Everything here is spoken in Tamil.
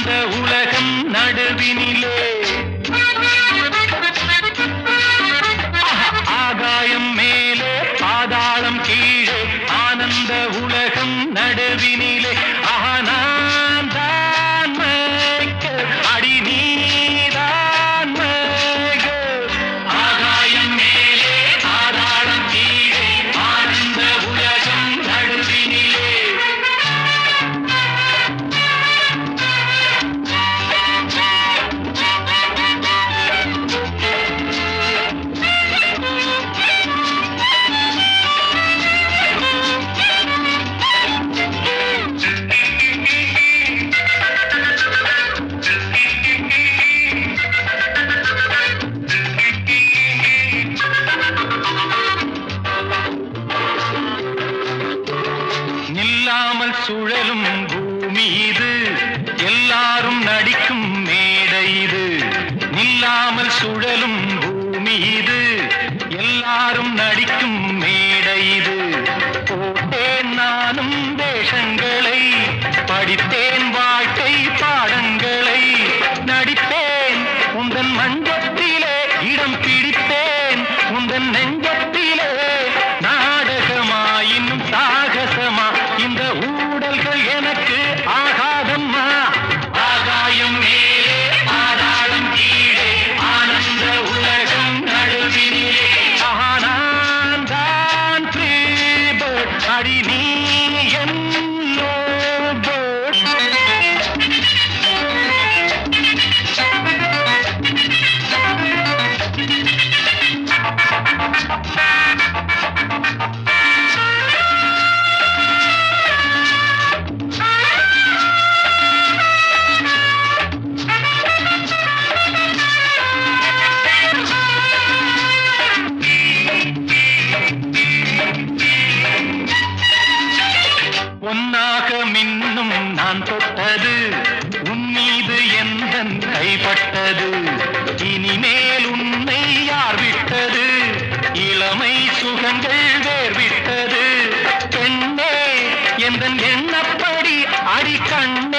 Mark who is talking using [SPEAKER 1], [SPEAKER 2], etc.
[SPEAKER 1] ஆனந்த உலகம் நடுவினிலே ஆகாயம் மேலே பாதாளம் கீழே ஆனந்த உலகம் நடுவினிலே நான் தான் மேய்க்க அடி நீதான் மேய்க ஆகாயம் மேலே பாதாளம் கீழே ஆனந்த உலகம் நடுவினிலே நில்லாமல் சுழலும் பூமி இது எல்லாரும் நடிக்கும் மேடை இது நில்லாமல் சுழலும் பூமி இது எல்லாரும் நடிக்கும் மேடை இது போட்டேன் நானும் வேஷங்களை படித்தேன் வாழ்க்கை பாடங்களை நடிப்பேன் உந்தன் மஞ்சத்திலே இடம் பிடித்தேன் உந்தன் நெஞ்சத்திலே நாடகமா இன்னும் சாகசமா இந்த ஊடல்கள் எனக்கு ஆகாதம்மா ஆகாயம் மேலே பாதாளம் கீழே ஆனந்த உலகம் நடுவினிலே நான் தான் ஃப்ரீபர்ட் அடி நீ என் லோபர்ட் பொன்னாக மின்னும் நான் தொட்டது உன் மீது எந்தன் கைப்பட்டது இனிமேல் உன்னை யார் விட்டது இளமை சுகங்கள் வேர்விட்டது பெண்ணே எந்தன் எண்ணப்படி அடி கண்ணே